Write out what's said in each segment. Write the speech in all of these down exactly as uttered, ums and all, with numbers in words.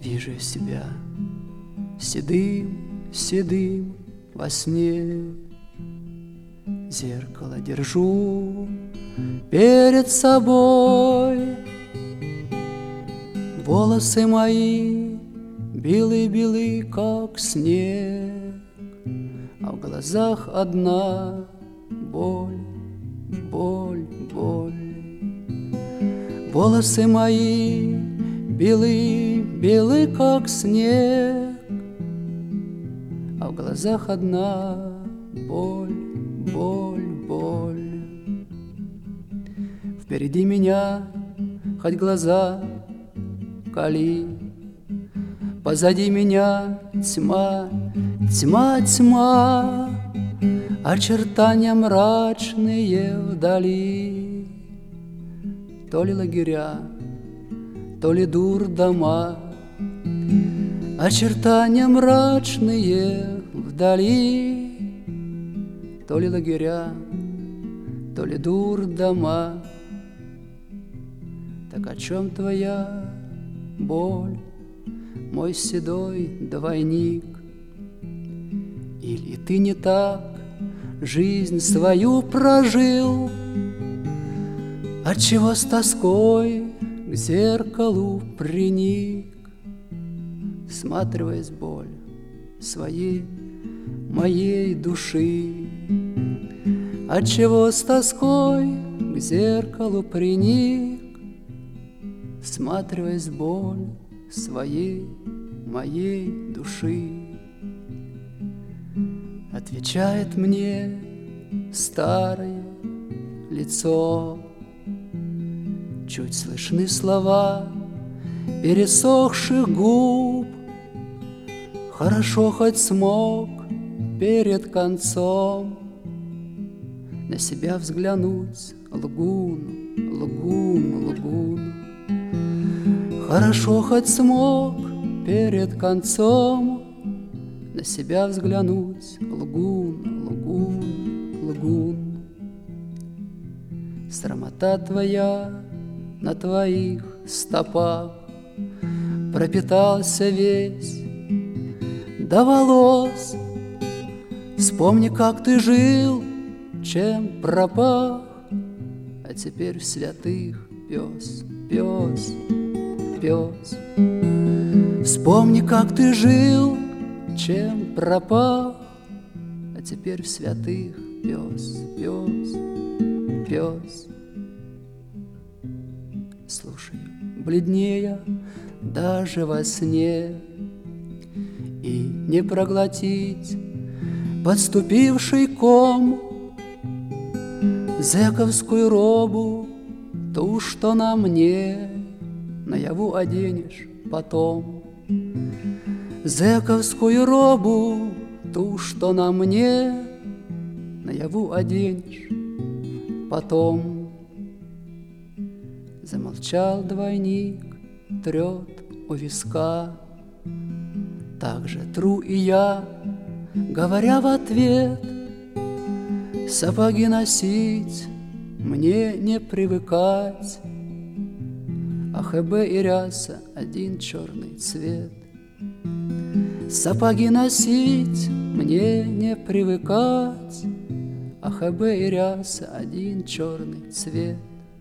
Вижу я себя седым, седым во сне. Зеркало держу перед собой. Волосы мои белы-белы, как снег, а в глазах одна боль, боль, боль. Волосы мои белы, белы, как снег, а в глазах одна боль, боль, боль. Впереди меня хоть глаза кали, позади меня тьма, тьма, тьма, очертания мрачные вдали. То ли лагеря, то ли дурдома, очертания мрачные вдали. То ли лагеря, то ли дурдома. Так о чем твоя боль, мой седой двойник? Или ты не так жизнь свою прожил? Отчего с тоской к зеркалу приник, всматриваясь в боль своей, моей души? Отчего с тоской к зеркалу приник, всматриваясь в боль своей, моей души? Отвечает мне старое лицо, чуть слышны слова пересохших губ. Хорошо хоть смог перед концом на себя взглянуть, лгун, лгун, лгун. Хорошо хоть смог перед концом на себя взглянуть, лгун, лгун, лгун. Срамота твоя на твоих стопах пропитался весь до волос. Вспомни, как ты жил, чем пропах, а теперь в святых пес, пес, пес. Вспомни, как ты жил, чем пропах, а теперь в святых пес, пес, пес. Слушай, бледнее даже во сне, и не проглотить подступивший ком, зэковскую робу, ту, что на мне, наяву оденешь потом. Зэковскую робу, ту, что на мне, наяву оденешь потом. Замолчал двойник, трет у виска. Так же тру и я, говоря в ответ: сапоги носить мне не привыкать, а ХБ и ряса один черный цвет. Сапоги носить мне не привыкать, а ХБ и ряса один черный цвет.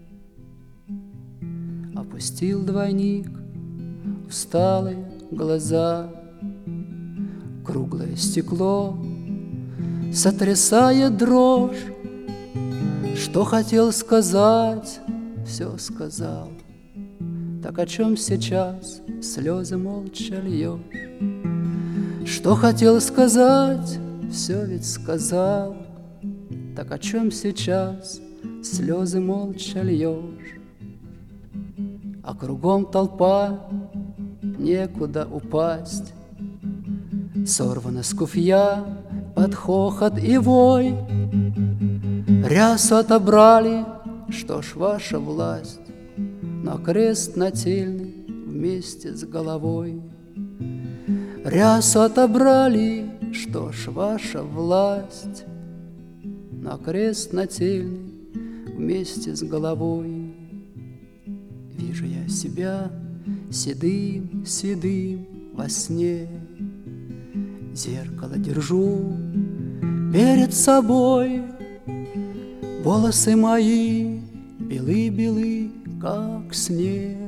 Опустил двойник усталые глаза, круглое стекло сотрясая дрожь. Что хотел сказать, все сказал. Так о чем сейчас слезы молча льешь? Что хотел сказать, все ведь сказал. Так о чем сейчас слезы молча льешь? А кругом толпа, некуда упасть. Сорвана с куфья под хохот и вой. Рясу отобрали, что ж ваша власть, но крест нательный вместе с головой. Рясу отобрали, что ж ваша власть, но крест нательный вместе с головой. Вижу я себя седым, седым во сне. Зеркало держу перед собой, волосы мои белы-белы, как снег,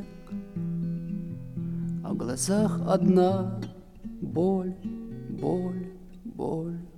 а в глазах одна боль, боль, боль.